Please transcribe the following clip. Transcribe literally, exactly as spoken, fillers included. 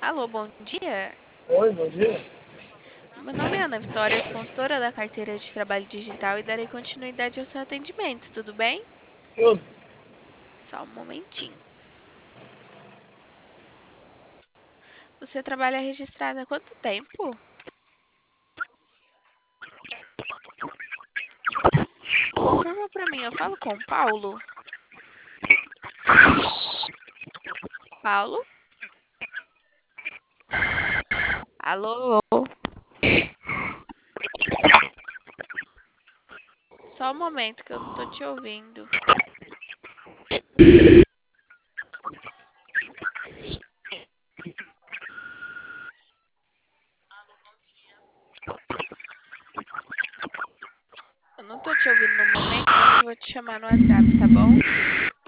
Alô, bom dia. Oi, bom dia. Meu nome é Ana Vitória, sou consultora da carteira de trabalho digital e darei continuidade ao seu atendimento, tudo bem? Tudo. Só um momentinho. Você trabalha registrado há quanto tempo? Confirma pra mim, eu falo com o Paulo. Paulo? Alô? Só um momento que eu não tô te ouvindo. Eu não tô te ouvindo no momento, mas eu vou te chamar no WhatsApp, tá bom?